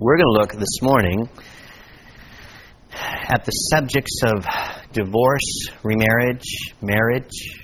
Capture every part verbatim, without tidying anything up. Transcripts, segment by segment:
We're going to look this morning at the subjects of divorce, remarriage, marriage,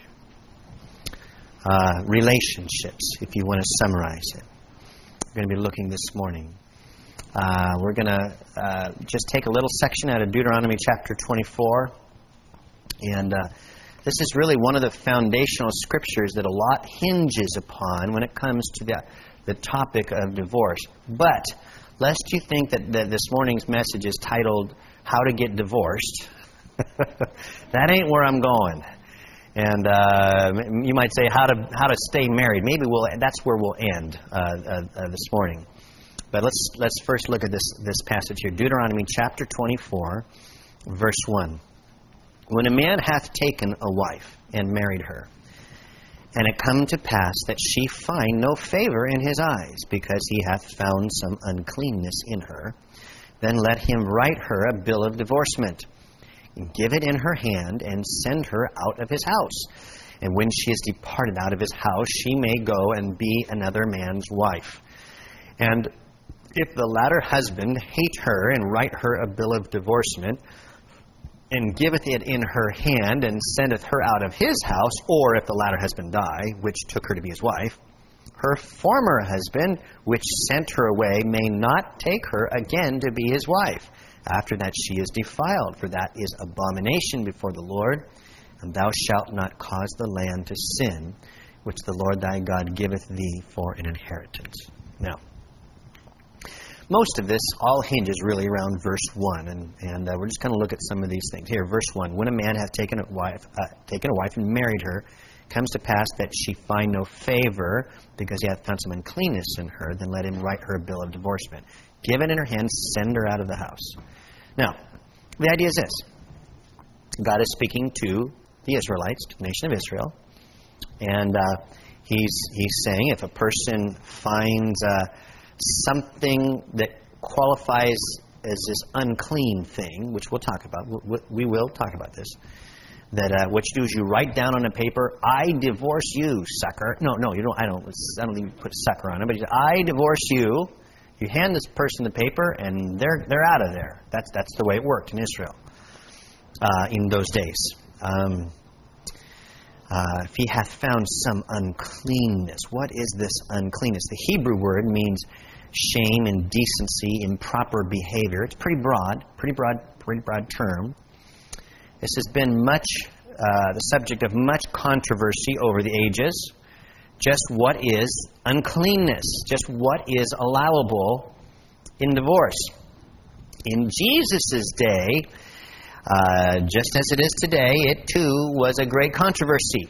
uh, relationships, if you want to summarize it. We're going to be looking this morning. Uh, we're going to uh, just take a little section out of Deuteronomy chapter twenty-four. And uh, this is really one of the foundational scriptures that a lot hinges upon when it comes to the, the topic of divorce. But lest you think that, that this morning's message is titled, How to Get Divorced, that ain't where I'm going. And uh, you might say, how to how to stay married. Maybe we'll that's where we'll end uh, uh, uh, this morning. But let's let's first look at this, this passage here. Deuteronomy chapter twenty-four, verse one. When a man hath taken a wife and married her, and it come to pass that she find no favor in his eyes, because he hath found some uncleanness in her, then let him write her a bill of divorcement, and give it in her hand, and send her out of his house. And when she is departed out of his house, she may go and be another man's wife. And if the latter husband hate her, and write her a bill of divorcement, and giveth it in her hand, and sendeth her out of his house, or if the latter husband die, which took her to be his wife, her former husband, which sent her away, may not take her again to be his wife, after that she is defiled, for that is abomination before the Lord, and thou shalt not cause the land to sin, which the Lord thy God giveth thee for an inheritance. Now, most of this all hinges really around verse one, and, and uh, we're just going to look at some of these things. Here, verse one, when a man hath taken a wife, uh, taken a wife and married her, comes to pass that she find no favor, because he hath found some uncleanness in her, then let him write her a bill of divorcement. Give it in her hand, send her out of the house. Now, the idea is this. God is speaking to the Israelites, to the nation of Israel, and uh, he's, he's saying if a person finds Uh, something that qualifies as this unclean thing, which we'll talk about. We will talk about this. That uh, what you do is you write down on a paper, I divorce you, sucker. No, no, you don't. I don't. I don't even put sucker on it. But you say, I divorce you. You hand this person the paper, and they're they're out of there. That's that's the way it worked in Israel uh, in those days. Um, uh, if he hath found some uncleanness, what is this uncleanness? The Hebrew word means shame, indecency, improper behavior. It's pretty broad, pretty broad, pretty broad term. This has been much uh, the subject of much controversy over the ages. Just what is uncleanness? Just what is allowable in divorce? In Jesus' day, uh, just as it is today, it too was a great controversy.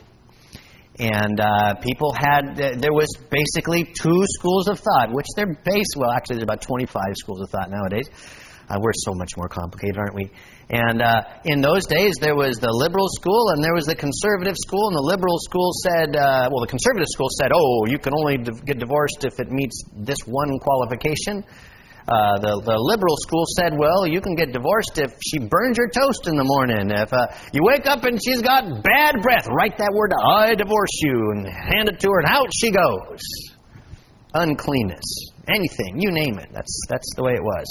And uh, people had, uh, there was basically two schools of thought, which they're based, well, actually there's about twenty-five schools of thought nowadays. Uh, we're so much more complicated, aren't we? And uh, in those days, there was the liberal school and there was the conservative school. And the liberal school said, uh, well, the conservative school said, oh, you can only d- get divorced if it meets this one qualification. Uh, the, the liberal school said, well, you can get divorced if she burns your toast in the morning. If uh, you wake up and she's got bad breath, write that word, I divorce you, and hand it to her, and out she goes. Uncleanness. Anything, you name it. That's, that's the way it was.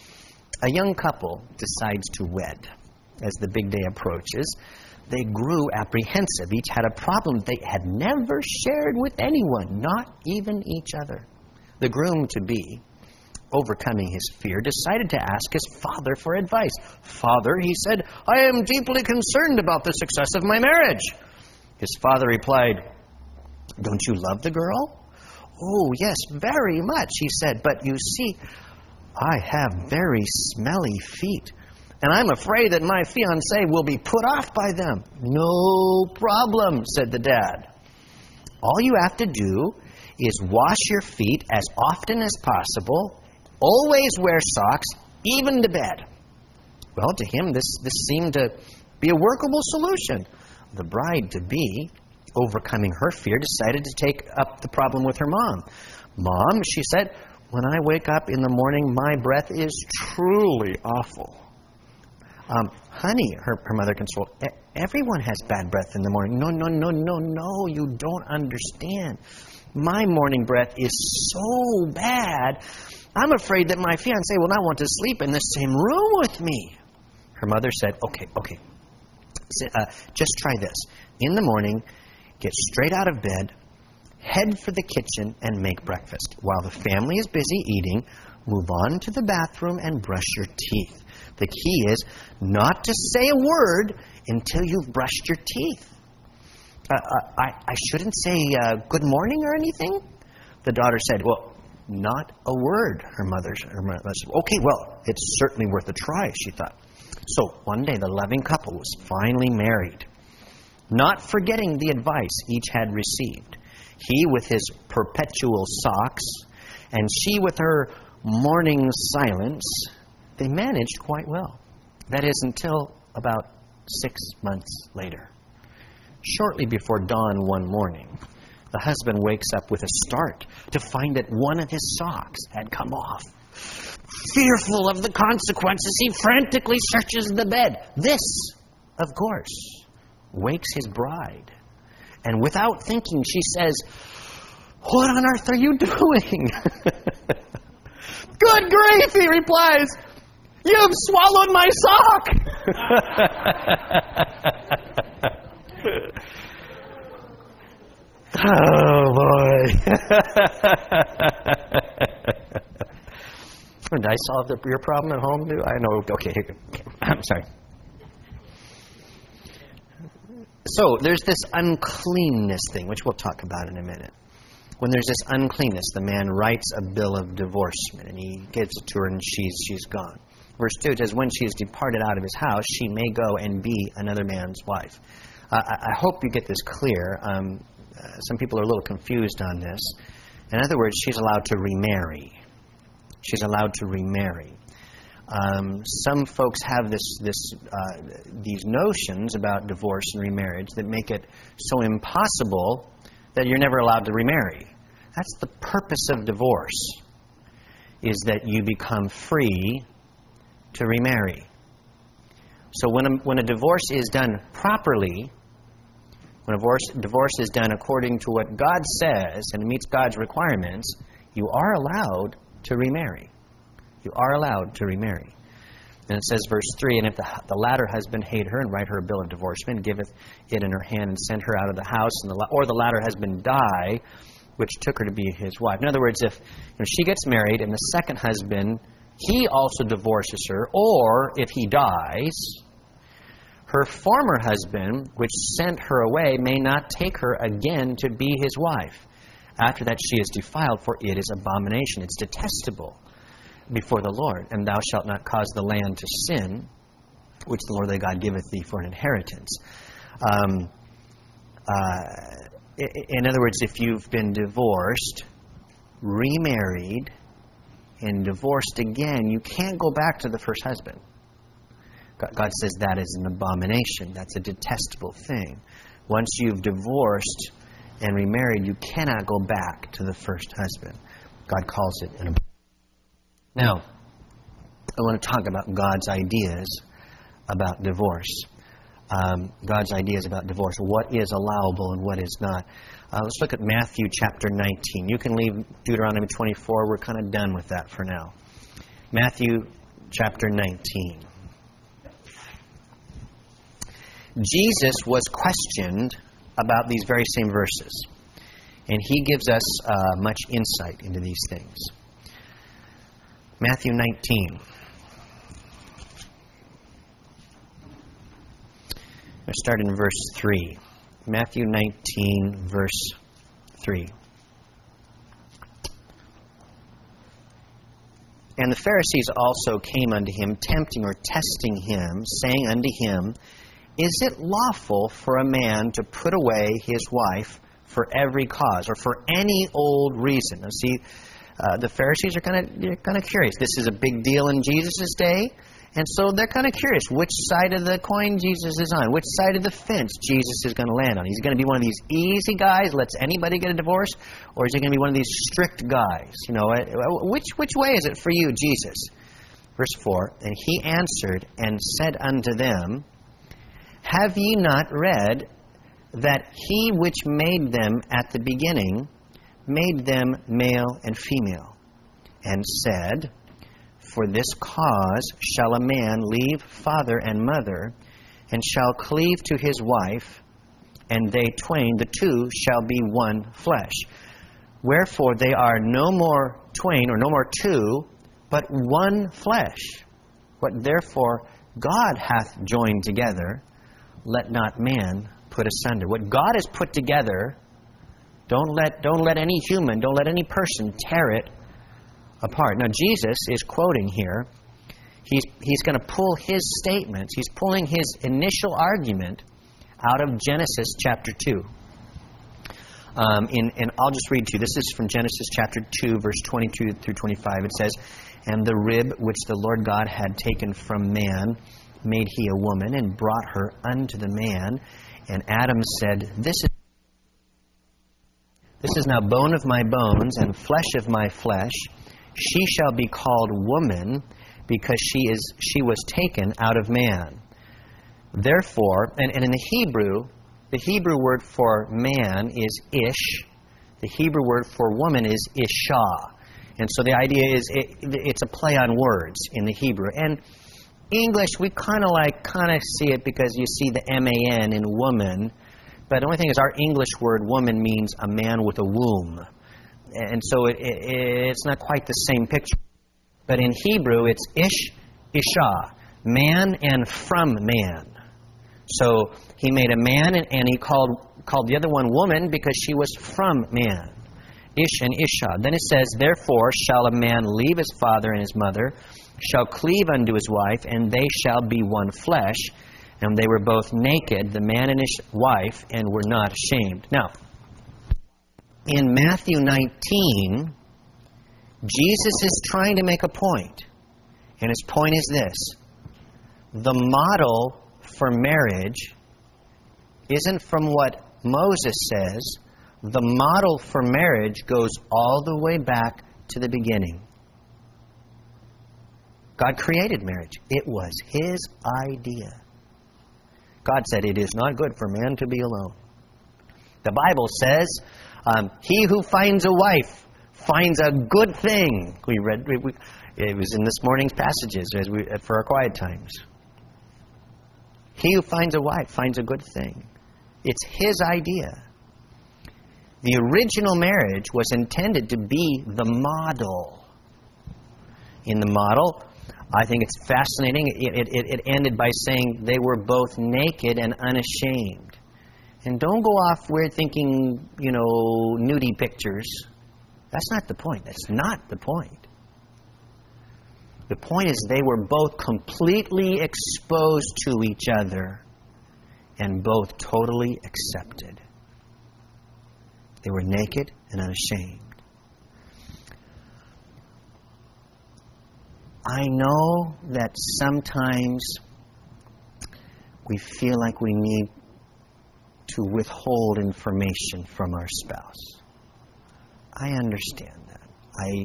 A young couple decides to wed. As the big day approaches, they grew apprehensive. Each had a problem they had never shared with anyone, not even each other. The groom-to-be, overcoming his fear, decided to ask his father for advice. Father, he said, I am deeply concerned about the success of my marriage. His father replied, don't you love the girl? Oh, yes, very much, he said. But you see, I have very smelly feet, and I'm afraid that my fiancée will be put off by them. No problem, said the dad. All you have to do is wash your feet as often as possible. Always wear socks, even to bed. Well, to him, this, this seemed to be a workable solution. The bride-to-be, overcoming her fear, decided to take up the problem with her mom. Mom, she said, when I wake up in the morning, my breath is truly awful. Um, honey, her, her mother consoled, everyone has bad breath in the morning. No, no, no, no, no, you don't understand. My morning breath is so bad I'm afraid that my fiancé will not want to sleep in the same room with me. Her mother said, okay, okay, uh, just try this. In the morning, get straight out of bed, head for the kitchen, and make breakfast. While the family is busy eating, move on to the bathroom and brush your teeth. The key is not to say a word until you've brushed your teeth. Uh, I, I shouldn't say uh, good morning or anything? The daughter said, well, not a word, her mother, her mother said. Okay, well, it's certainly worth a try, she thought. So one day the loving couple was finally married, not forgetting the advice each had received. He with his perpetual socks, and she with her morning silence. They managed quite well. That is, until about six months later. Shortly before dawn one morning, the husband wakes up with a start to find that one of his socks had come off. Fearful of the consequences, he frantically searches the bed. This, of course, wakes his bride. And without thinking, she says, what on earth are you doing? Good grief, he replies. You've swallowed my sock! Oh, boy. Did I solve the, your problem at home, too? I know. Okay, I'm sorry. So, there's this uncleanness thing, which we'll talk about in a minute. When there's this uncleanness, the man writes a bill of divorcement, and he gives it to her, and she's she's gone. Verse two says, when she is departed out of his house, she may go and be another man's wife. Uh, I, I hope you get this clear. Um, uh, some people are a little confused on this. In other words, she's allowed to remarry. She's allowed to remarry. Um, some folks have this, this, uh, these notions about divorce and remarriage that make it so impossible that you're never allowed to remarry. That's the purpose of divorce, is that you become free to remarry. So when a, when a divorce is done properly, when a divorce, divorce is done according to what God says and meets God's requirements, you are allowed to remarry. You are allowed to remarry. And it says, verse three, and if the, the latter husband hate her and write her a bill of divorcement, giveth it in her hand and send her out of the house, and the, or the latter husband die, which took her to be his wife. In other words, if you know, she gets married and the second husband, he also divorces her, or if he dies, her former husband, which sent her away, may not take her again to be his wife. After that she is defiled, for it is abomination. It's detestable before the Lord. And thou shalt not cause the land to sin, which the Lord thy God giveth thee for an inheritance. Um, uh, in other words, if you've been divorced, remarried, and divorced again, you can't go back to the first husband. God says that is an abomination. That's a detestable thing. Once you've divorced and remarried, you cannot go back to the first husband. God calls it an abomination. Now, I want to talk about God's ideas about divorce. Um, God's ideas about divorce. What is allowable and what is not. Uh, let's look at Matthew chapter nineteen. You can leave Deuteronomy twenty-four. We're kind of done with that for now. Matthew chapter nineteen. Jesus was questioned about these very same verses. And he gives us uh, much insight into these things. Matthew nineteen. Let's start in verse three. Matthew nineteen, verse three. And the Pharisees also came unto him, tempting or testing him, saying unto him, is it lawful for a man to put away his wife for every cause, or for any old reason? Now see, uh, the Pharisees are kind of they're kind of curious. This is a big deal in Jesus' day, and so they're kind of curious which side of the coin Jesus is on, which side of the fence Jesus is going to land on. Is he going to be one of these easy guys, lets anybody get a divorce, or is he going to be one of these strict guys? You know, which which way is it for you, Jesus? Verse four, and he answered and said unto them, have ye not read that he which made them at the beginning made them male and female? and said, For this cause shall a man leave father and mother, and shall cleave to his wife, and they twain, the two, shall be one flesh. Wherefore they are no more twain, or no more two, but one flesh. What therefore God hath joined together, let not man put asunder. What God has put together, don't let, don't let any human, don't let any person tear it apart. Now Jesus is quoting here. He's, he's going to pull his statements. He's pulling his initial argument out of Genesis chapter two. Um, in, and I'll just read to you. This is from Genesis chapter two, verse twenty-two through twenty-five. It says, And the rib which the Lord God had taken from man made he a woman, and brought her unto the man. And Adam said, This is, this is now bone of my bones, and flesh of my flesh. She shall be called woman, because she is she was taken out of man. Therefore, and, and in the Hebrew, the Hebrew word for man is ish. The Hebrew word for woman is isha. And so the idea is it, it's a play on words in the Hebrew. And English, we kind of like kind of see it because you see the M A N in woman. But the only thing is our English word woman means a man with a womb. And so it, it, it's not quite the same picture. But in Hebrew, it's ish, isha, man and from man. So he made a man, and, and he called called the other one woman because she was from man. Ish and isha. Then it says, Therefore shall a man leave his father and his mother, shall cleave unto his wife, and they shall be one flesh. And they were both naked, the man and his wife, and were not ashamed. Now, in Matthew nineteen, Jesus is trying to make a point. And his point is this. The model for marriage isn't from what Moses says. The model for marriage goes all the way back to the beginning. God created marriage. It was His idea. God said, It is not good for man to be alone. The Bible says, um, He who finds a wife finds a good thing. We read we, we, it was in this morning's passages as we for our quiet times. He who finds a wife finds a good thing. It's His idea. The original marriage was intended to be the model. In the model, I think it's fascinating. It, it, it ended by saying they were both naked and unashamed. And don't go off weird thinking, you know, nudie pictures. That's not the point. That's not the point. The point is they were both completely exposed to each other and both totally accepted. They were naked and unashamed. I know that sometimes we feel like we need to withhold information from our spouse. I understand that. I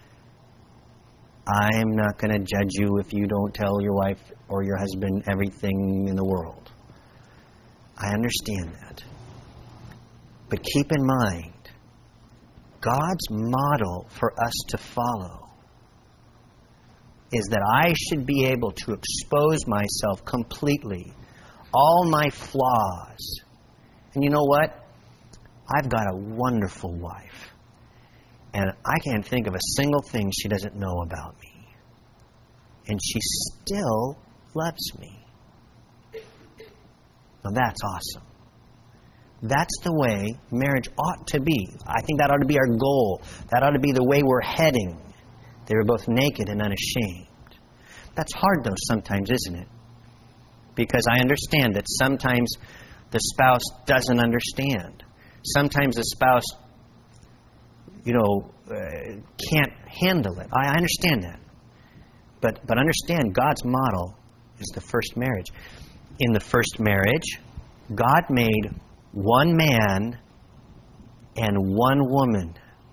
I am not going to judge you if you don't tell your wife or your husband everything in the world. I understand that. But keep in mind, God's model for us to follow is that I should be able to expose myself completely, all my flaws. And you know what? I've got a wonderful wife. And I can't think of a single thing she doesn't know about me. And she still loves me. Now that's awesome. That's the way marriage ought to be. I think that ought to be our goal. That ought to be the way we're heading. They were both naked and unashamed. That's hard though sometimes, isn't it? Because I understand that sometimes the spouse doesn't understand. Sometimes the spouse, you know, uh, can't handle it. I understand that. But but understand, God's model is the first marriage. In the first marriage, God made one man and one woman.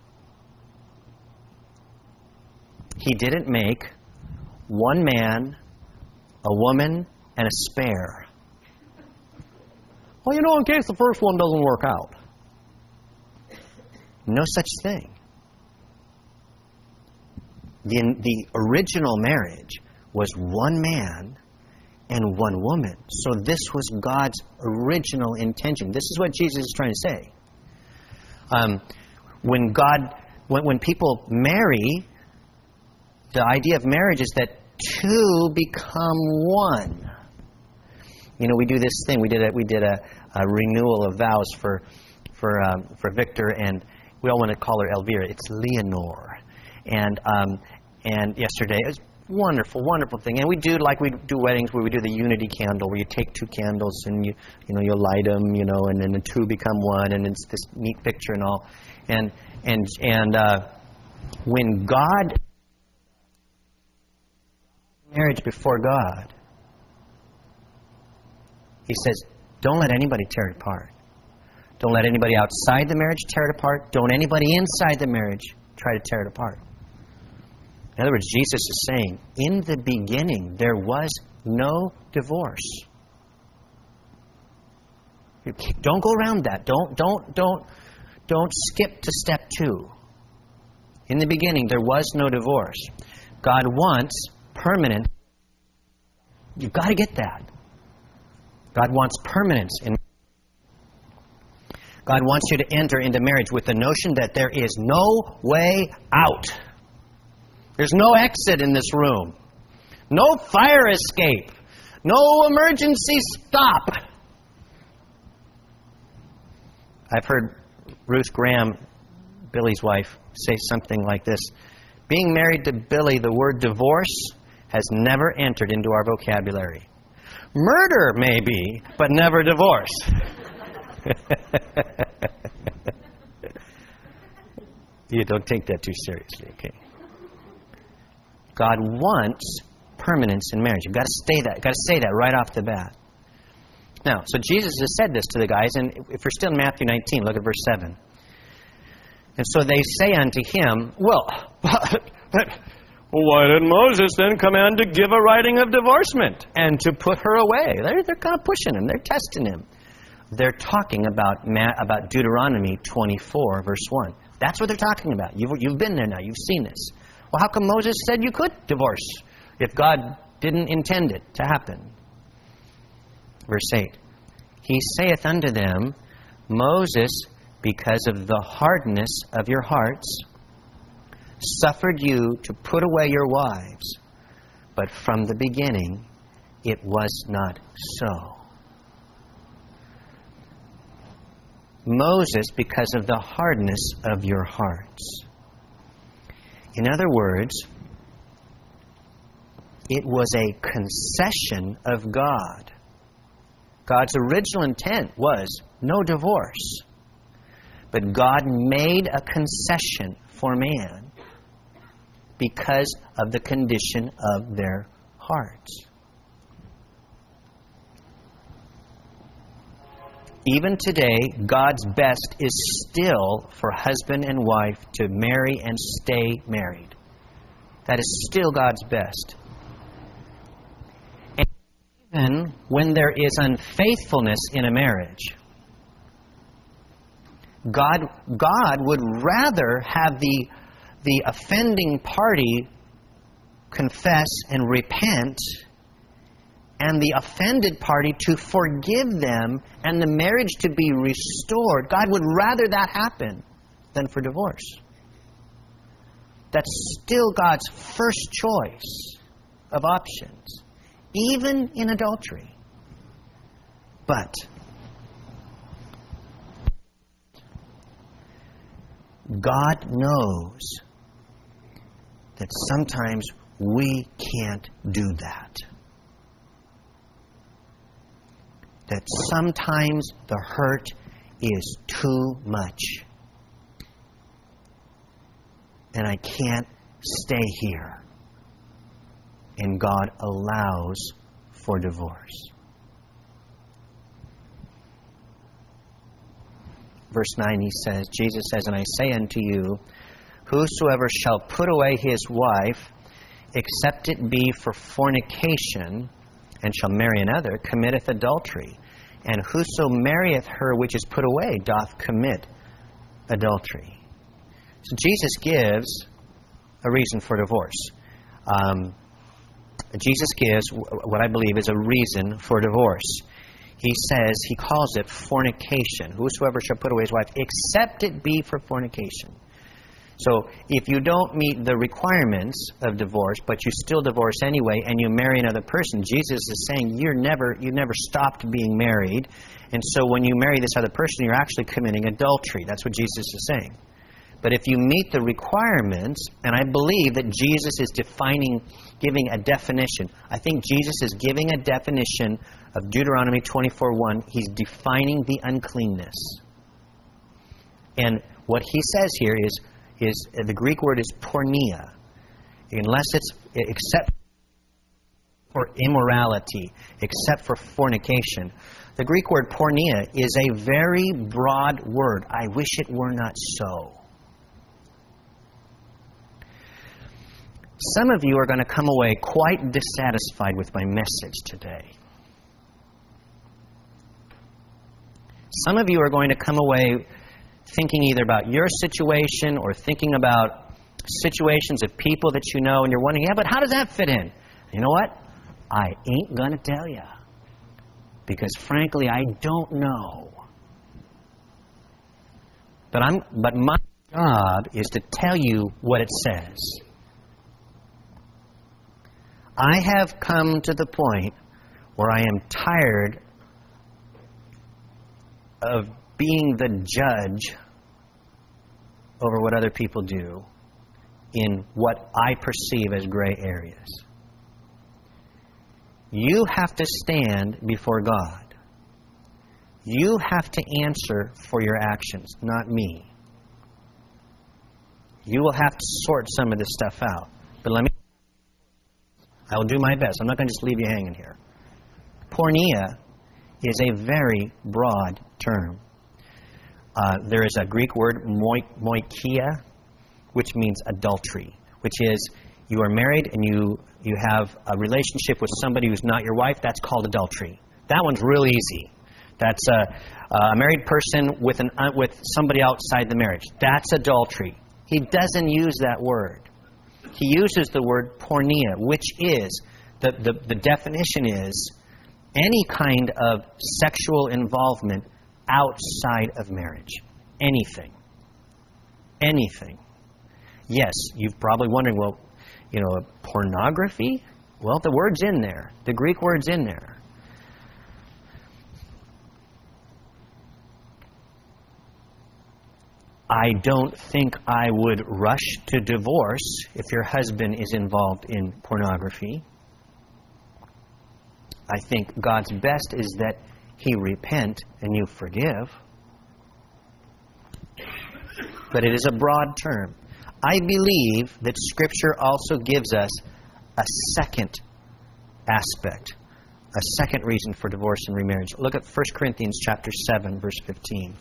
He didn't make one man, a woman, and a spare. Well, you know, in case the first one doesn't work out. No such thing. The, the original marriage was one man and one woman. So this was God's original intention. This is what Jesus is trying to say. Um, when God, when, when people marry, the idea of marriage is that two become one. You know, we do this thing. We did a we did a, a renewal of vows for for um, for Victor, and we all want to call her Elvira. It's Leonore, and um, and yesterday it was wonderful, wonderful thing. And we do like we do weddings where we do the unity candle, where you take two candles and you you know you light them, you know, and then the two become one, and it's this neat picture and all. And and and uh, when God marriage before God, He says, don't let anybody tear it apart. Don't let anybody outside the marriage tear it apart. Don't anybody inside the marriage try to tear it apart. In other words, Jesus is saying, in the beginning, there was no divorce. You don't go around that. Don't, don't, don't, don't skip to step two. In the beginning, there was no divorce. God wants permanent. You've got to get that. God wants permanence in. God wants you to enter into marriage with the notion that there is no way out. There's no exit in this room. No fire escape. No emergency stop. I've heard Ruth Graham, Billy's wife, say something like this. Being married to Billy, the word divorce has never entered into our vocabulary. Murder, maybe, but never divorce. You don't take that too seriously, okay? God wants permanence in marriage. You've got to stay that. You've got to say that right off the bat. Now, so Jesus has said this to the guys, and if we're still in Matthew nineteen, look at verse seven. And so they say unto him, well, but, but well, why did Moses then command to give a writing of divorcement and to put her away? They're, they're kind of pushing him. They're testing him. They're talking about about Deuteronomy twenty-four, verse one. That's what they're talking about. You've, you've been there now. You've seen this. Well, how come Moses said you could divorce if God didn't intend it to happen? Verse eight. He saith unto them, Moses, because of the hardness of your hearts, suffered you to put away your wives, but from the beginning it was not so. Moses, because of the hardness of your hearts. In other words, it was a concession of God. God's original intent was no divorce. But God made a concession for man because of the condition of their hearts. Even today, God's best is still for husband and wife to marry and stay married. That is still God's best. And even when there is unfaithfulness in a marriage, God, God would rather have the, the offending party confess and repent, and the offended party to forgive them, and the marriage to be restored. God would rather that happen than for divorce. That's still God's first choice of options, even in adultery. But God knows that sometimes we can't do that. That sometimes the hurt is too much. And I can't stay here. And God allows for divorce. Verse nine, he says, Jesus says, And I say unto you, whosoever shall put away his wife, except it be for fornication, and shall marry another, committeth adultery. And whoso marrieth her which is put away doth commit adultery. So Jesus gives a reason for divorce. Um, Jesus gives what I believe is a reason for divorce. He says, he calls it fornication. Whosoever shall put away his wife, except it be for fornication. So if you don't meet the requirements of divorce, but you still divorce anyway, and you marry another person, Jesus is saying you're never, you never stopped being married. And so when you marry this other person, you're actually committing adultery. That's what Jesus is saying. But if you meet the requirements, and I believe that Jesus is defining, giving a definition. I think Jesus is giving a definition of Deuteronomy twenty-four one. He's defining the uncleanness. And what he says here is, is the Greek word is porneia. Unless it's, except for immorality, except for fornication. The Greek word porneia is a very broad word. I wish it were not so. Some of you are going to come away quite dissatisfied with my message today. Some of you are going to come away thinking either about your situation or thinking about situations of people that you know, and you're wondering, yeah, but how does that fit in? You know what? I ain't going to tell you. Because frankly, I don't know. But I'm but my job is to tell you what it says. I have come to the point where I am tired of being the judge over what other people do in what I perceive as gray areas. You have to stand before God. You have to answer for your actions, not me. You will have to sort some of this stuff out. But let me... I will do my best. I'm not going to just leave you hanging here. Porneia is a very broad term. Uh, there is a Greek word, moikia, which means adultery, which is you are married and you, you have a relationship with somebody who's not your wife. That's called adultery. That one's real easy. That's a, a married person with, an, uh, with somebody outside the marriage. That's adultery. He doesn't use that word. He uses the word porneia, which is, the, the, the definition is, any kind of sexual involvement outside of marriage. Anything. Anything. Yes, you're probably wondering, well, you know, pornography? Well, the word's in there. The Greek word's in there. I don't think I would rush to divorce if your husband is involved in pornography. I think God's best is that he repent and you forgive. But it is a broad term. I believe that Scripture also gives us a second aspect, a second reason for divorce and remarriage. Look at First Corinthians chapter seven, verse fifteen.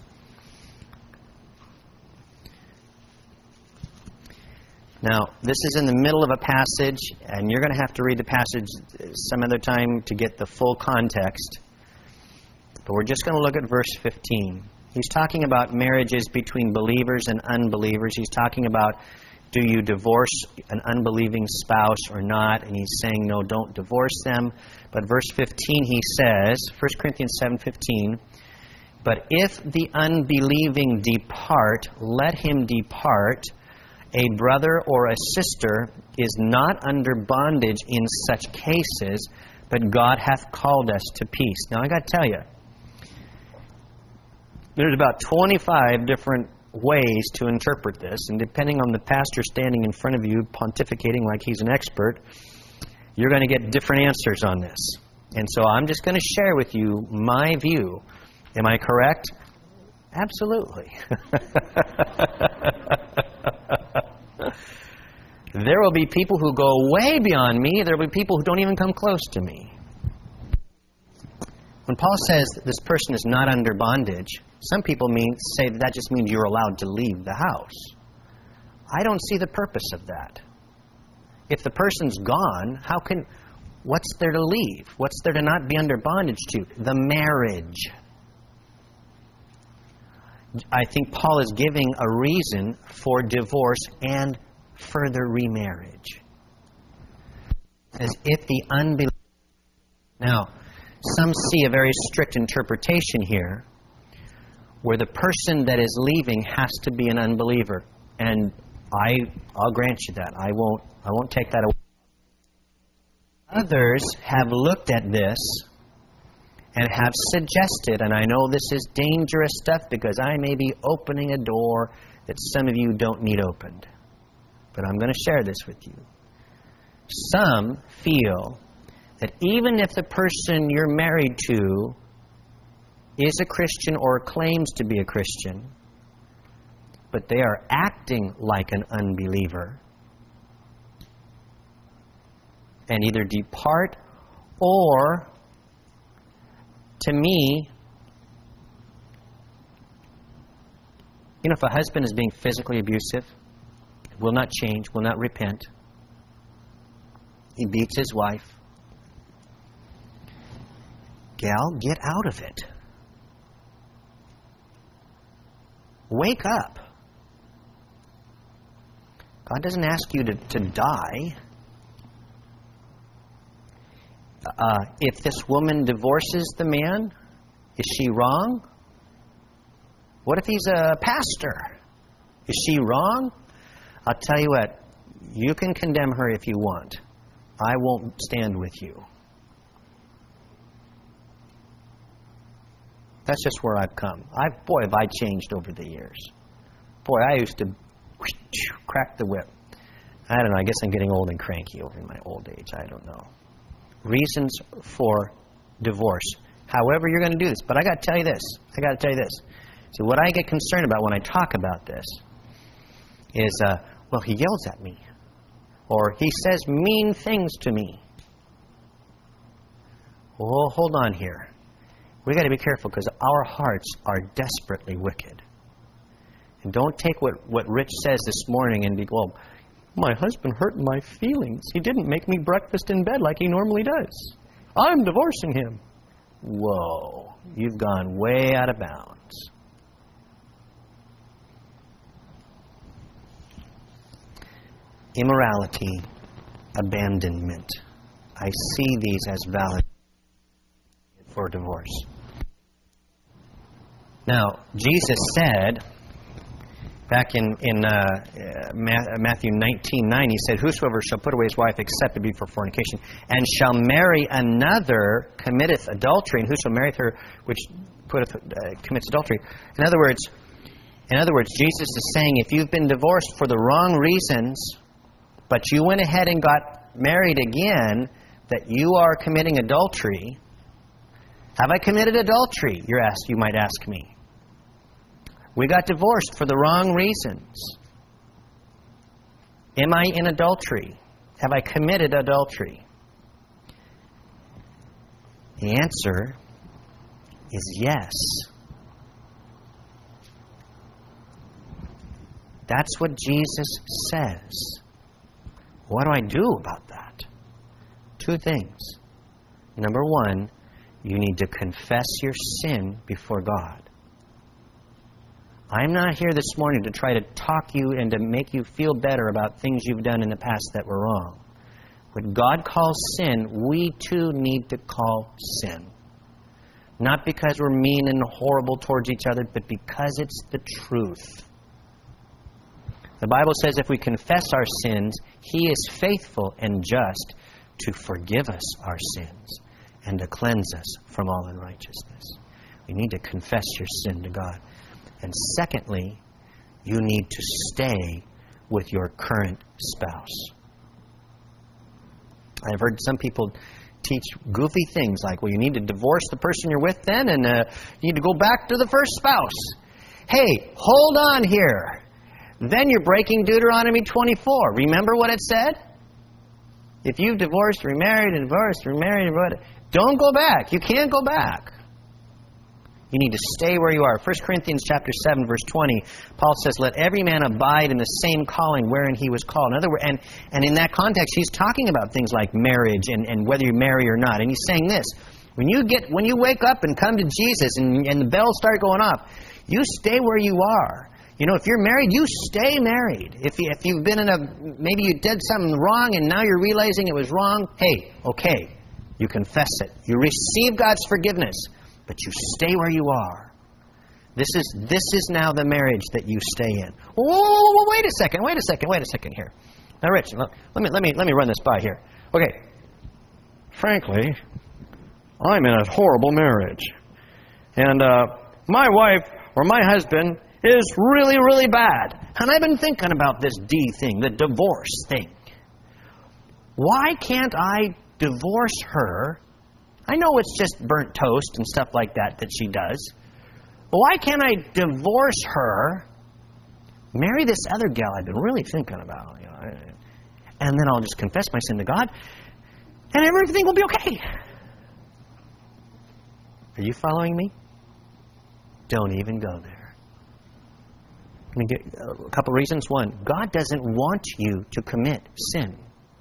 Now, this is in the middle of a passage, and you're going to have to read the passage some other time to get the full context. But we're just going to look at verse fifteen. He's talking about marriages between believers and unbelievers. He's talking about, do you divorce an unbelieving spouse or not? And he's saying, no, don't divorce them. But verse fifteen, he says, First Corinthians seven fifteen, but if the unbelieving depart, let him depart. A brother or a sister is not under bondage in such cases, but God hath called us to peace. Now, I got to tell you, there's about twenty-five different ways to interpret this, and depending on the pastor standing in front of you pontificating like he's an expert, you're going to get different answers on this. And so I'm just going to share with you my view. Am I correct? Absolutely. There will be people who go way beyond me. There will be people who don't even come close to me. When Paul says that this person is not under bondage, some people mean say that, that just means you're allowed to leave the house. I don't see the purpose of that. If the person's gone, how can... What's there to leave? What's there to not be under bondage to? The marriage. I think Paul is giving a reason for divorce and further remarriage. As if the unbeliever... Now, some see a very strict interpretation here where the person that is leaving has to be an unbeliever. And I, I'll grant you that. I won't, I won't take that away. Others have looked at this and have suggested, and I know this is dangerous stuff because I may be opening a door that some of you don't need opened. But I'm going to share this with you. Some feel that even if the person you're married to is a Christian or claims to be a Christian, but they are acting like an unbeliever, and either depart or, to me, you know, if a husband is being physically abusive, will not change, will not repent, he beats his wife, gal, get out of it. Wake up. God doesn't ask you to, to die. Uh, if this woman divorces the man, is she wrong? What if he's a pastor? Is she wrong? I'll tell you what, you can condemn her if you want. I won't stand with you. That's just where I've come. I've, boy, have I changed over the years. Boy, I used to crack the whip. I don't know, I guess I'm getting old and cranky over my old age. I don't know. Reasons for divorce. However you're going to do this. But I got to tell you this. I got to tell you this. See, what I get concerned about when I talk about this is, uh, well, he yells at me. Or he says mean things to me. Well, hold on here. We've got to be careful because our hearts are desperately wicked. And don't take what, what Rich says this morning and be, well, my husband hurt my feelings. He didn't make me breakfast in bed like he normally does. I'm divorcing him. Whoa, you've gone way out of bounds. Immorality, abandonment. I see these as valid for divorce. Now, Jesus said, back in, in uh, Matthew nineteen nine, he said, whosoever shall put away his wife except it be for fornication, and shall marry another, committeth adultery, and whoso marrieth her which putteth, uh, commits adultery. In other words, in other words, Jesus is saying, if you've been divorced for the wrong reasons, but you went ahead and got married again, that you are committing adultery. Have I committed adultery? You're asked, you might ask me. We got divorced for the wrong reasons. Am I in adultery? Have I committed adultery? The answer is yes. That's what Jesus says. What do I do about that? Two things. Number one, you need to confess your sin before God. I'm not here this morning to try to talk you and to make you feel better about things you've done in the past that were wrong. What God calls sin, we too need to call sin. Not because we're mean and horrible towards each other, but because it's the truth. The Bible says if we confess our sins, He is faithful and just to forgive us our sins and to cleanse us from all unrighteousness. We need to confess your sin to God. And secondly, you need to stay with your current spouse. I've heard some people teach goofy things like, well, you need to divorce the person you're with then, and uh, you need to go back to the first spouse. Hey, hold on here. Then you're breaking Deuteronomy twenty-four. Remember what it said? If you've divorced, remarried, and divorced, remarried, and divorced, don't go back. You can't go back. You need to stay where you are. First Corinthians chapter seven, verse twenty, Paul says, let every man abide in the same calling wherein he was called. In other words, and, and in that context, he's talking about things like marriage and, and whether you marry or not. And he's saying this, when you get when you wake up and come to Jesus and, and the bells start going off, you stay where you are. You know, if you're married, you stay married. If, you, if you've been in a, maybe you did something wrong and now you're realizing it was wrong, hey, okay, you confess it. You receive God's forgiveness, but you stay where you are. This is this is now the marriage that you stay in. Oh, wait a second, wait a second, wait a second here. Now, Rich, let me let me let me run this by here. Okay. Frankly, I'm in a horrible marriage, and uh, my wife or my husband is really, really bad. And I've been thinking about this D thing, the divorce thing. Why can't I divorce her? I know it's just burnt toast and stuff like that that she does. But why can't I divorce her, marry this other gal I've been really thinking about, you know, and then I'll just confess my sin to God, and everything will be okay. Are you following me? Don't even go there. Let me get a couple reasons. One, God doesn't want you to commit sin.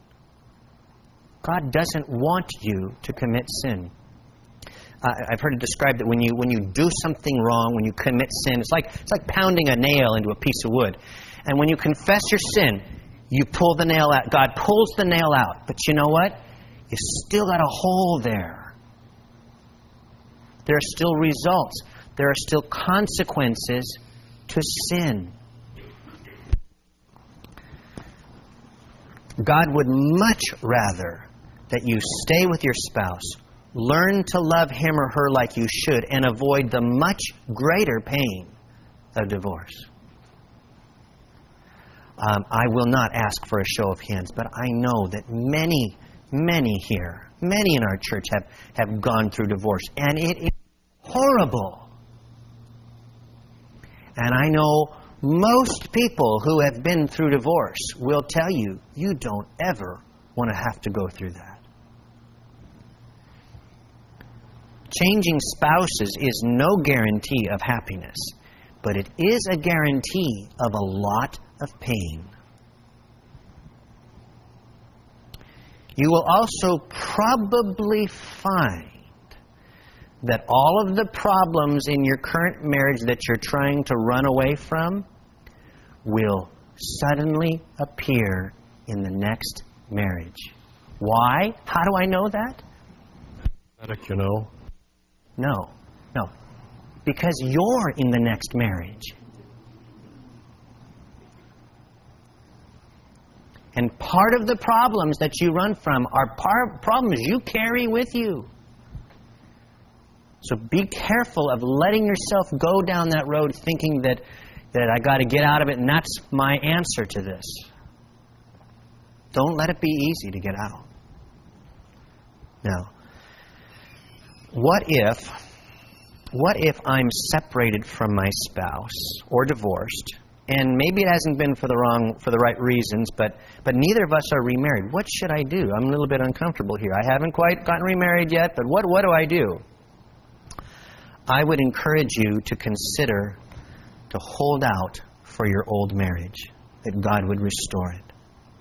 God doesn't want you to commit sin. Uh, I've heard it described that when you when you do something wrong, when you commit sin, it's like it's like pounding a nail into a piece of wood. And when you confess your sin, you pull the nail out. God pulls the nail out. But you know what? You still got a hole there. There are still results. There are still consequences to sin. God would much rather that you stay with your spouse, learn to love him or her like you should, and avoid the much greater pain of divorce. Um, I will not ask for a show of hands, but I know that many, many here, many in our church have, have gone through divorce, and it is horrible. And I know most people who have been through divorce will tell you, you don't ever want to have to go through that. Changing spouses is no guarantee of happiness, but it is a guarantee of a lot of pain. You will also probably find that all of the problems in your current marriage that you're trying to run away from will suddenly appear in the next marriage. Why? How do I know that? Pathetic, you know. No, no. Because you're in the next marriage. And part of the problems that you run from are par- problems you carry with you. So be careful of letting yourself go down that road thinking that, that I got to get out of it and that's my answer to this. Don't let it be easy to get out. Now, what if, what if I'm separated from my spouse or divorced, and maybe it hasn't been for the wrong, for the right reasons, but, but neither of us are remarried? What should I do? I'm a little bit uncomfortable here. I haven't quite gotten remarried yet, but what, what do I do? I would encourage you to consider to hold out for your old marriage, that God would restore it,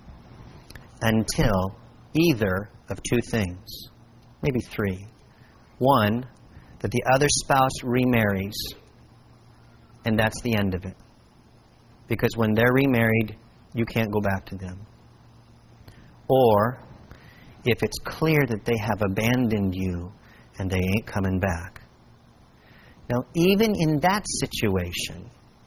until either of two things, maybe three. One, that the other spouse remarries, and that's the end of it. Because when they're remarried, you can't go back to them. Or, if it's clear that they have abandoned you and they ain't coming back. Now, even in that situation,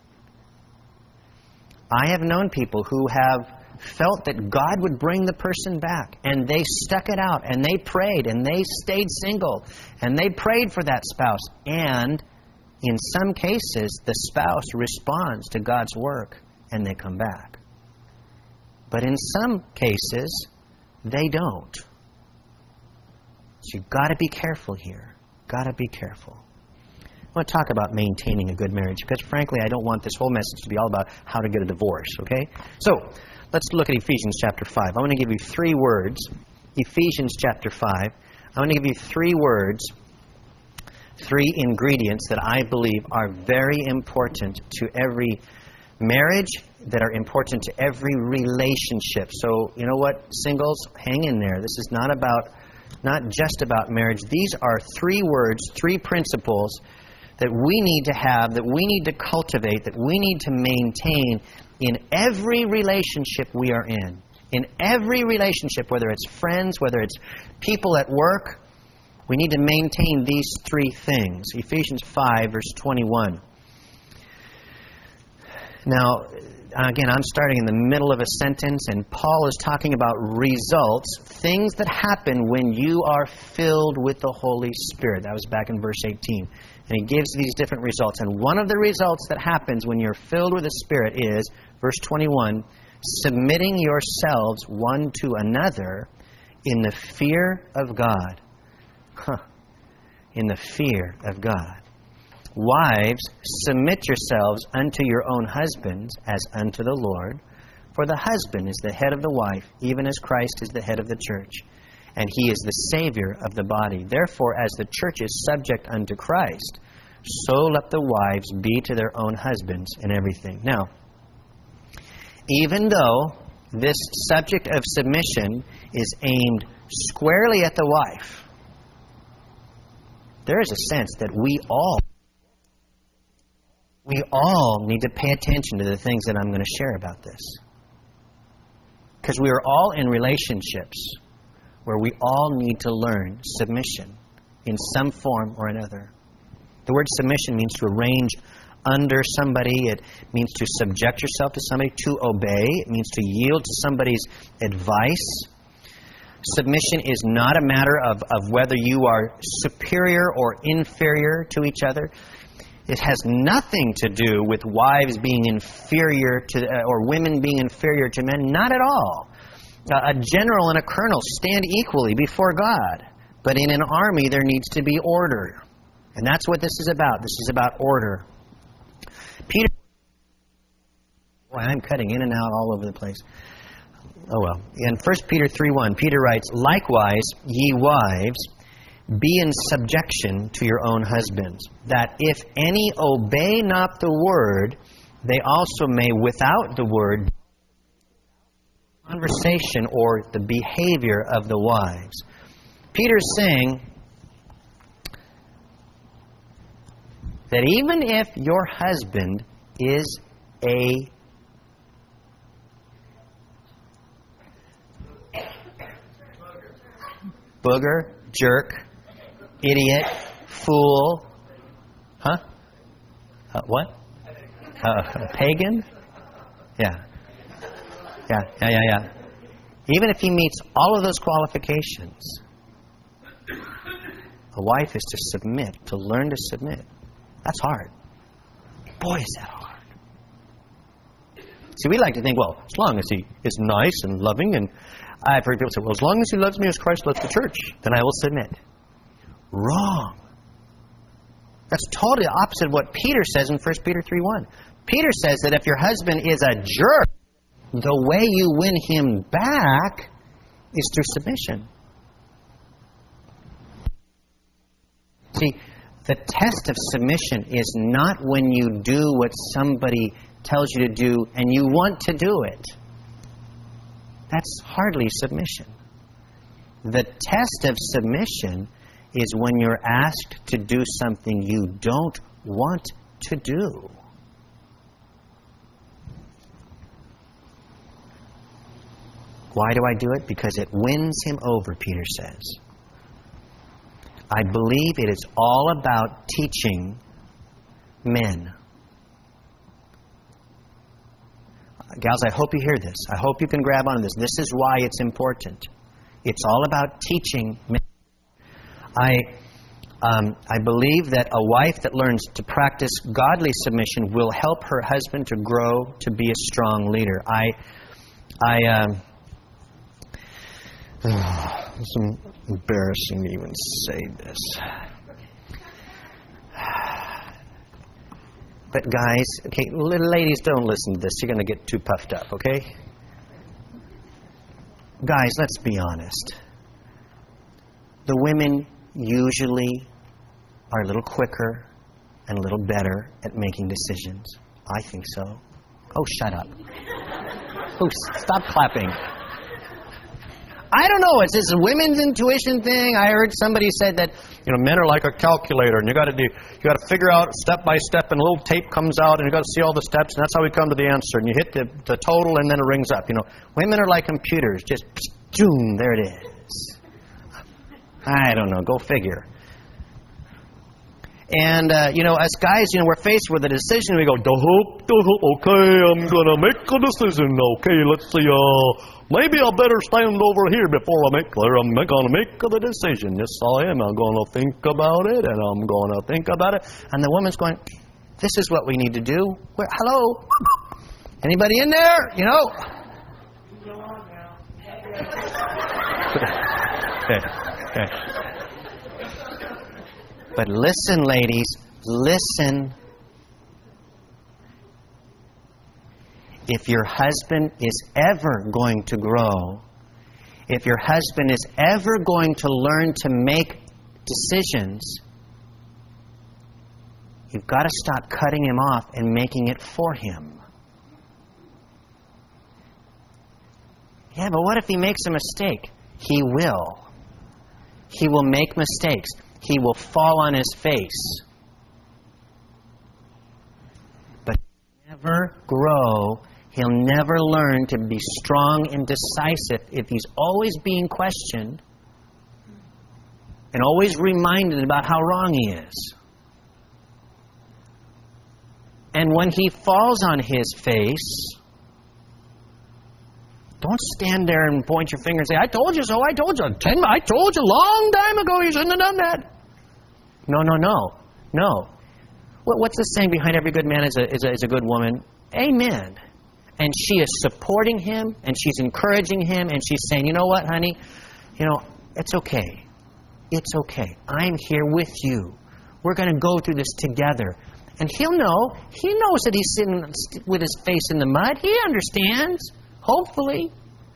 I have known people who have felt that God would bring the person back, and they stuck it out, and they prayed, and they stayed single, and they prayed for that spouse. And in some cases, the spouse responds to God's work, and they come back. But in some cases, they don't. So you've got to be careful here. Got to be careful. I want to talk about maintaining a good marriage, because frankly, I don't want this whole message to be all about how to get a divorce, okay? So, let's look at Ephesians chapter five. I'm going to give you three words. Ephesians chapter five. I'm going to give you three words, three ingredients that I believe are very important to every marriage, that are important to every relationship. So, you know what, singles, hang in there. This is not about, not just about marriage. These are three words, three principles that we need to have, that we need to cultivate, that we need to maintain in every relationship we are in. In every relationship, whether it's friends, whether it's people at work, we need to maintain these three things. Ephesians five, verse twenty-one. Now, again, I'm starting in the middle of a sentence, and Paul is talking about results, things that happen when you are filled with the Holy Spirit. That was back in verse eighteen. And he gives these different results. And one of the results that happens when you're filled with the Spirit is, verse twenty-one, submitting yourselves one to another in the fear of God. Huh. In the fear of God. Wives, submit yourselves unto your own husbands as unto the Lord. For the husband is the head of the wife, even as Christ is the head of the church. And he is the Savior of the body. Therefore, as the church is subject unto Christ, so let the wives be to their own husbands in everything. Now, even though this subject of submission is aimed squarely at the wife, there is a sense that we all We all need to pay attention to the things that I'm going to share about this. Because we are all in relationships where we all need to learn submission in some form or another. The word submission means to arrange under somebody. It means to subject yourself to somebody, to obey. It means to yield to somebody's advice. Submission is not a matter of, of whether you are superior or inferior to each other. It has nothing to do with wives being inferior to, uh, or women being inferior to men. Not at all. Uh, a general and a colonel stand equally before God. But in an army, there needs to be order. And that's what this is about. This is about order. Peter... Boy, I'm cutting in and out all over the place. Oh well. In First Peter three one, Peter writes, "Likewise, ye wives, be in subjection to your own husbands, that if any obey not the word, they also may without the word conversation or the behavior of the wives." Peter's saying that even if your husband is a booger, jerk, idiot, fool, huh? Uh, what? Uh, a pagan? Yeah. Yeah, yeah, yeah, yeah. Even if he meets all of those qualifications, a wife is to submit, to learn to submit. That's hard. Boy, is that hard. See, we like to think, well, as long as he is nice and loving, and I've heard people say, well, as long as he loves me as Christ loves the church, then I will submit. Wrong. That's totally opposite of what Peter says in First Peter three one. Peter says that if your husband is a jerk, the way you win him back is through submission. See, the test of submission is not when you do what somebody tells you to do and you want to do it. That's hardly submission. The test of submission is when you're asked to do something you don't want to do. Why do I do it? Because it wins him over, Peter says. I believe it is all about teaching men. Gals, I hope you hear this. I hope you can grab onto this. This is why it's important. It's all about teaching men. I, um, I believe that a wife that learns to practice godly submission will help her husband to grow to be a strong leader. I, I, um, oh, it's embarrassing to even say this. But guys, okay, ladies, don't listen to this. You're going to get too puffed up, okay? Guys, let's be honest. The women usually are a little quicker and a little better at making decisions. I think so. Oh, shut up. Oh, stop clapping. I don't know. It's this women's intuition thing. I heard somebody said that, you know, men are like a calculator, and you got to do, you got to figure out step by step, and a little tape comes out, and you got to see all the steps, and that's how we come to the answer. And you hit the, the total, and then it rings up. You know, women are like computers. Just, boom, there it is. I don't know. Go figure. And, uh, you know, as guys, you know, we're faced with a decision. We go, "Duh-hoop, duh-hoop, okay, I'm going to make a decision. Okay, let's see. Uh, maybe I better stand over here before I make there. I'm going to make the decision. Yes, I am. I'm going to think about it, and I'm going to think about it." And the woman's going, "This is what we need to do. Where, hello? Anybody in there? You know?" Okay. Okay. But listen, ladies, listen. If your husband is ever going to grow, if your husband is ever going to learn to make decisions, you've got to stop cutting him off and making it for him. Yeah, but what if he makes a mistake? He will. He will make mistakes. He will fall on his face. But he'll never grow. He'll never learn to be strong and decisive if he's always being questioned and always reminded about how wrong he is. And when he falls on his face, don't stand there and point your finger and say, "I told you so, I told you. Ten, I told you a long time ago you shouldn't have done that." No, no, no. No. What's the saying? Behind every good man is a, is a, is a good woman. Amen. And she is supporting him, and she's encouraging him, and she's saying, "You know what, honey? You know, it's okay. It's okay. I'm here with you. We're going to go through this together." And he'll know. He knows that he's sitting with his face in the mud. He understands. Hopefully.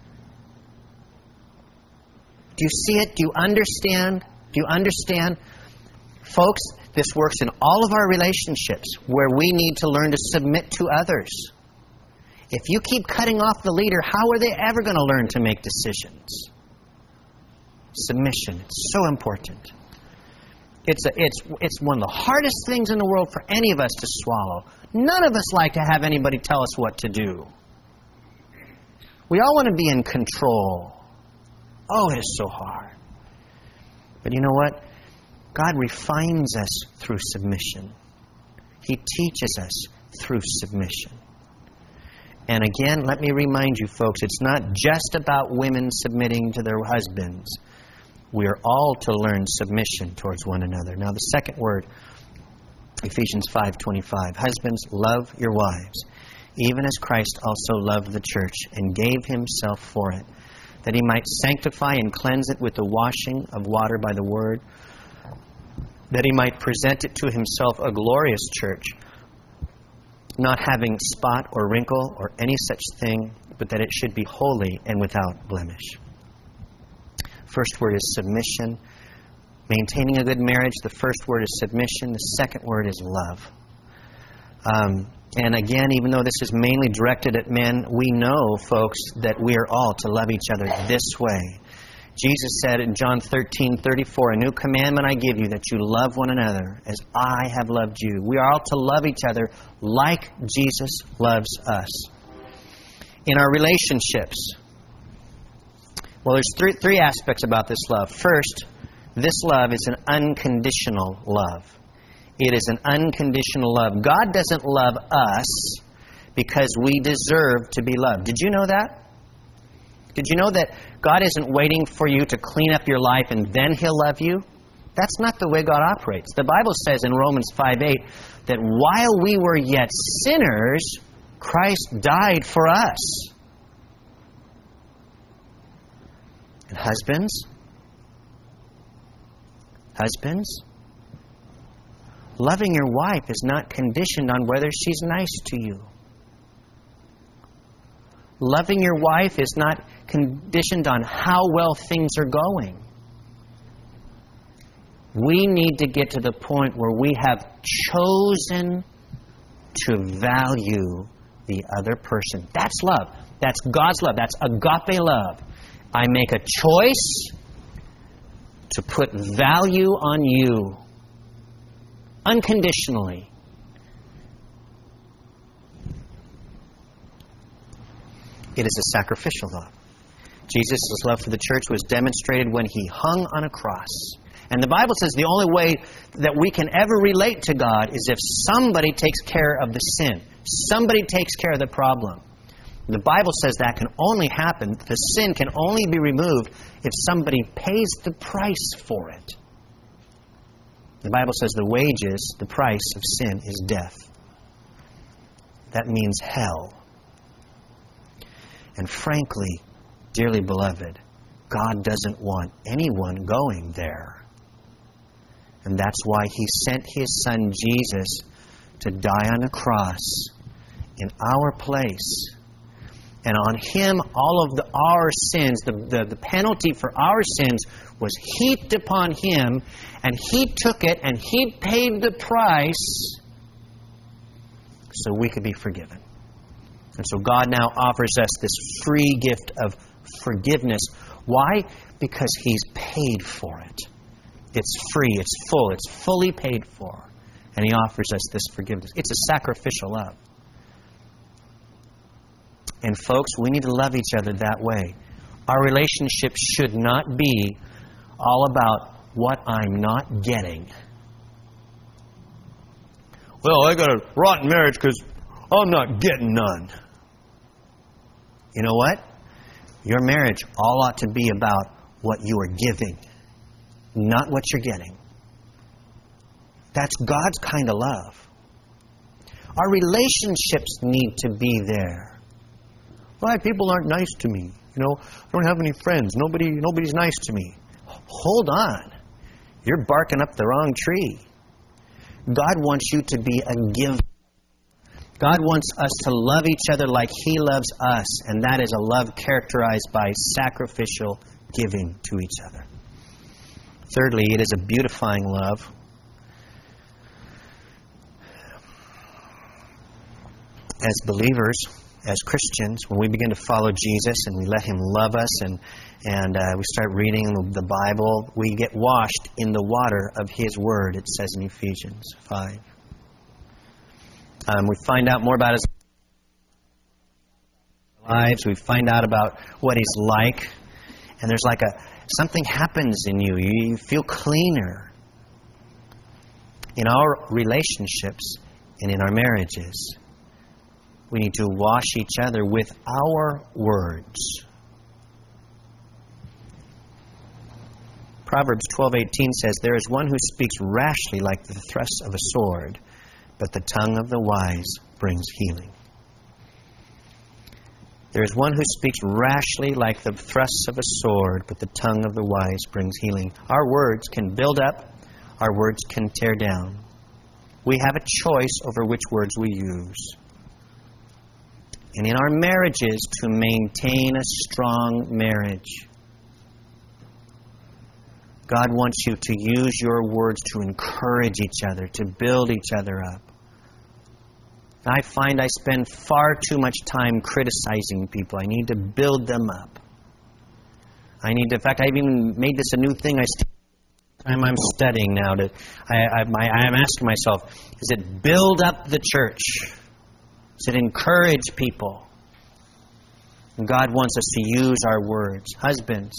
Do you see it? Do you understand? Do you understand? Folks, this works in all of our relationships where we need to learn to submit to others. If you keep cutting off the leader, how are they ever going to learn to make decisions? Submission. It's so important. It's, a, it's, it's one of the hardest things in the world for any of us to swallow. None of us like to have anybody tell us what to do. We all want to be in control. Oh, it is so hard. But you know what? God refines us through submission. He teaches us through submission. And again, let me remind you, folks, it's not just about women submitting to their husbands. We are all to learn submission towards one another. Now, the second word, Ephesians five twenty-five. Husbands, love your wives, even as Christ also loved the church and gave himself for it, that he might sanctify and cleanse it with the washing of water by the word, that he might present it to himself a glorious church, not having spot or wrinkle or any such thing, but that it should be holy and without blemish. First word is submission. Maintaining a good marriage, the first word is submission. The second word is love. Um, and again, even though this is mainly directed at men, we know, folks, that we are all to love each other this way. Jesus said in John thirteen thirty-four, "A new commandment I give you, that you love one another as I have loved you." We are all to love each other like Jesus loves us. In our relationships, well, there's three, three aspects about this love. First, this love is an unconditional love. It is an unconditional love. God doesn't love us because we deserve to be loved. Did you know that? Did you know that God isn't waiting for you to clean up your life and then He'll love you? That's not the way God operates. The Bible says in Romans five eight that while we were yet sinners, Christ died for us. And husbands, husbands, loving your wife is not conditioned on whether she's nice to you. Loving your wife is not conditioned on how well things are going. We need to get to the point where we have chosen to value the other person. That's love. That's God's love. That's agape love. I make a choice to put value on you unconditionally. It is a sacrificial love. Jesus' love for the church was demonstrated when He hung on a cross. And the Bible says the only way that we can ever relate to God is if somebody takes care of the sin. Somebody takes care of the problem. The Bible says that can only happen, the sin can only be removed if somebody pays the price for it. The Bible says the wages, the price of sin is death. That means hell. And frankly, dearly beloved, God doesn't want anyone going there. And that's why He sent His Son Jesus to die on a cross in our place. And on Him, all of the, our sins, the, the, the penalty for our sins was heaped upon Him, and He took it and He paid the price so we could be forgiven. And so God now offers us this free gift of forgiveness. Why? Because He's paid for it. It's free, it's full, it's fully paid for. And He offers us this forgiveness. It's a sacrificial love. And folks, we need to love each other that way. Our relationship should not be all about what I'm not getting. Well, I got a rotten marriage because I'm not getting none. You know what? Your marriage all ought to be about what you are giving, not what you're getting. That's God's kind of love. Our relationships need to be there. Why, people aren't nice to me. You know, I don't have any friends. Nobody, nobody's nice to me. Hold on. You're barking up the wrong tree. God wants you to be a giver. God wants us to love each other like He loves us, and that is a love characterized by sacrificial giving to each other. Thirdly, it is a beautifying love. As believers, as Christians, when we begin to follow Jesus and we let Him love us and, and uh, we start reading the Bible, we get washed in the water of His Word, it says in Ephesians five. Um, we find out more about His lives. We find out about what He's like. And there's like a, something happens in you. You feel cleaner. In our relationships and in our marriages, we need to wash each other with our words. Proverbs twelve eighteen says, "There is one who speaks rashly like the thrust of a sword, but the tongue of the wise brings healing." There is one who speaks rashly like the thrusts of a sword, but the tongue of the wise brings healing. Our words can build up, our words can tear down. We have a choice over which words we use. And in our marriages, to maintain a strong marriage, God wants you to use your words to encourage each other, to build each other up. I find I spend far too much time criticizing people. I need to build them up. I need to, in fact, I've even made this a new thing I st- I'm, I'm studying now. To, I, I, my, I'm asking myself, is it build up the church? Does it encourage people? And God wants us to use our words. Husbands,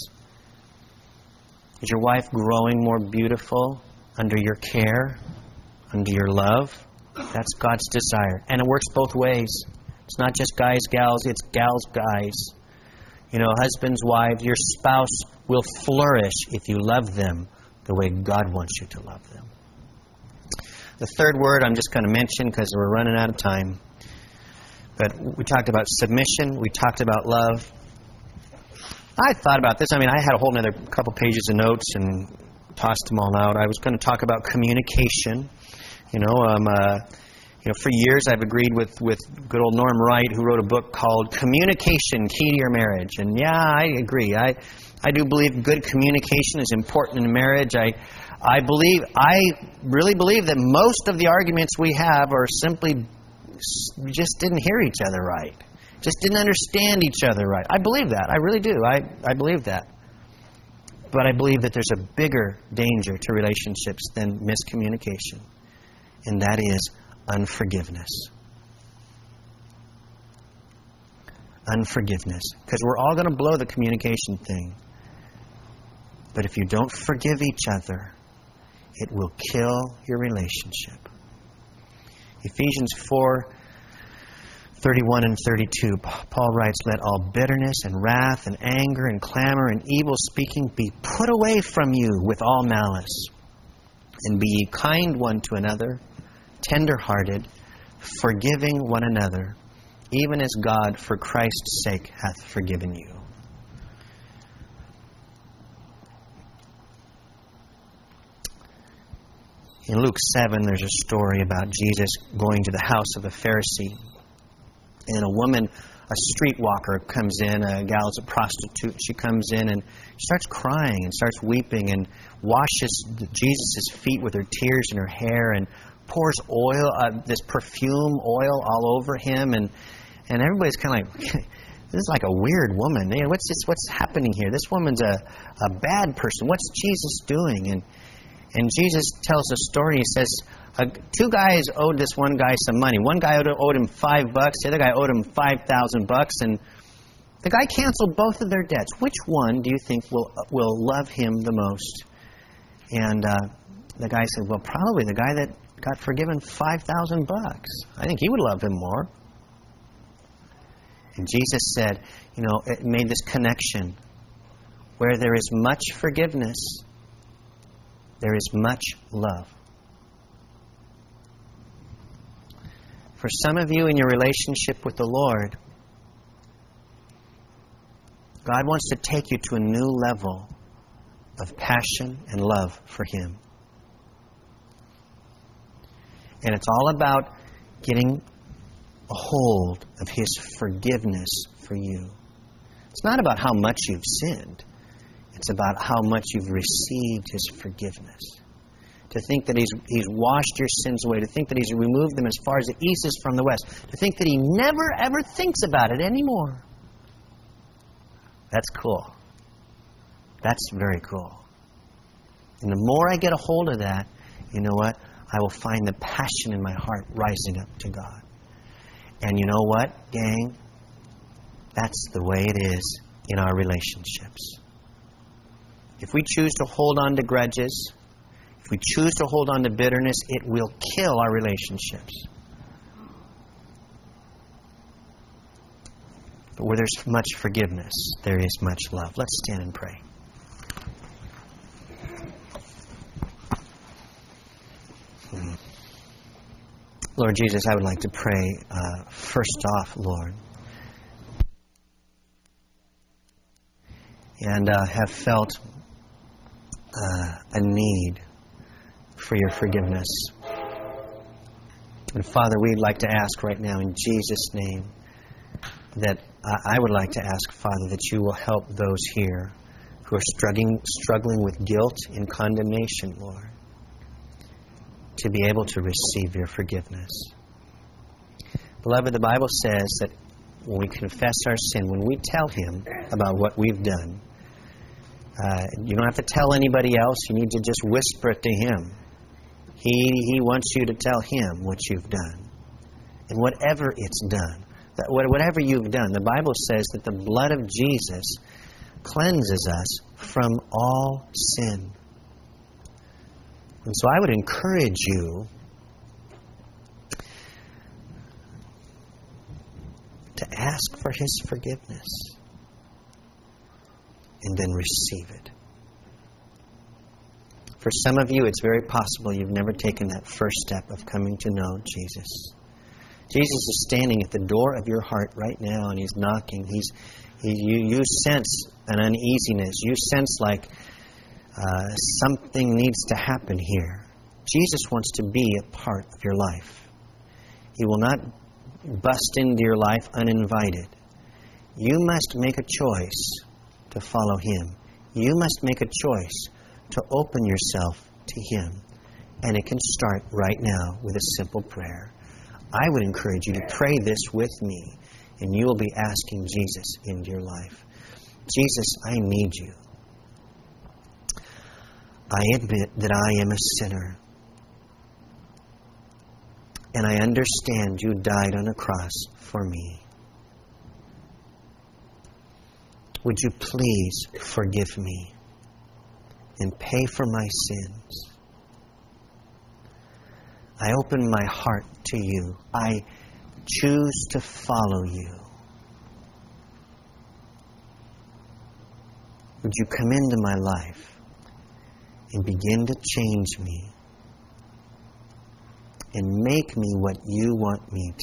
is your wife growing more beautiful under your care, under your love? That's God's desire. And it works both ways. It's not just guys, gals, it's gals, guys. You know, husbands, wives, your spouse will flourish if you love them the way God wants you to love them. The third word I'm just going to mention because we're running out of time. But we talked about submission. We talked about love. I thought about this. I mean, I had a whole other couple pages of notes and tossed them all out. I was going to talk about communication. You know, um, uh, you know, for years I've agreed with, with good old Norm Wright, who wrote a book called Communication, Key to Your Marriage. And yeah, I agree. I I do believe good communication is important in marriage. I I believe, I really believe that most of the arguments we have are simply, we just didn't hear each other right. just didn't understand each other right. I believe that. I really do. I, I believe that. But I believe that there's a bigger danger to relationships than miscommunication, and that is unforgiveness. Unforgiveness. Because we're all going to blow the communication thing. But if you don't forgive each other, it will kill your relationship. Ephesians four, thirty-one and thirty-two, Paul writes, "Let all bitterness and wrath and anger and clamor and evil speaking be put away from you with all malice. And be ye kind one to another, tender-hearted, forgiving one another, even as God for Christ's sake hath forgiven you." In Luke seven, there's a story about Jesus going to the house of a Pharisee. And a woman, a streetwalker, comes in. A gal's a prostitute. She comes in and starts crying and starts weeping and washes Jesus' feet with her tears and her hair and pours oil, uh, this perfume oil all over him. And and everybody's kind of like, this is like a weird woman. Man, what's this? What's happening here? This woman's a, a bad person. What's Jesus doing? And And Jesus tells a story. He says, uh, two guys owed this one guy some money. One guy owed, owed him five bucks. The other guy owed him five thousand bucks. And the guy canceled both of their debts. Which one do you think will will love him the most? And uh, the guy said, well, probably the guy that got forgiven five thousand bucks. I think he would love him more. And Jesus said, you know, it made this connection. Where there is much forgiveness, there is much love. For some of you in your relationship with the Lord, God wants to take you to a new level of passion and love for Him. And it's all about getting a hold of His forgiveness for you. It's not about how much you've sinned. It's about how much you've received His forgiveness. To think that He's He's washed your sins away. To think that He's removed them as far as the east is from the west. To think that He never, ever thinks about it anymore. That's cool. That's very cool. And the more I get a hold of that, you know what? I will find the passion in my heart rising up to God. And you know what, gang? That's the way it is in our relationships. If we choose to hold on to grudges, if we choose to hold on to bitterness, it will kill our relationships. But where there's much forgiveness, there is much love. Let's stand and pray. Hmm. Lord Jesus, I would like to pray uh, first off, Lord, and uh, have felt uh, a need for your forgiveness. And Father, we'd like to ask right now in Jesus' name that uh, I would like to ask, Father, that you will help those here who are struggling, struggling with guilt and condemnation, Lord, to be able to receive your forgiveness. Beloved, the Bible says that when we confess our sin, when we tell Him about what we've done, uh, you don't have to tell anybody else. You need to just whisper it to Him. He, he wants you to tell Him what you've done. And whatever it's done, that whatever you've done, the Bible says that the blood of Jesus cleanses us from all sin. And so I would encourage you to ask for His forgiveness and then receive it. For some of you, it's very possible you've never taken that first step of coming to know Jesus. Jesus is standing at the door of your heart right now, and He's knocking. He's, he, you, you sense an uneasiness. You sense like uh, something needs to happen here. Jesus wants to be a part of your life. He will not bust into your life uninvited. You must make a choice to follow Him. You must make a choice to open yourself to Him. And it can start right now with a simple prayer. I would encourage you to pray this with me And you will be asking Jesus into your life. Jesus, I need you. I admit that I am a sinner. And I understand you died on a cross for me. Would you please forgive me and pay for my sins? I open my heart to you. I choose to follow you. Would you come into my life and begin to change me and make me what you want me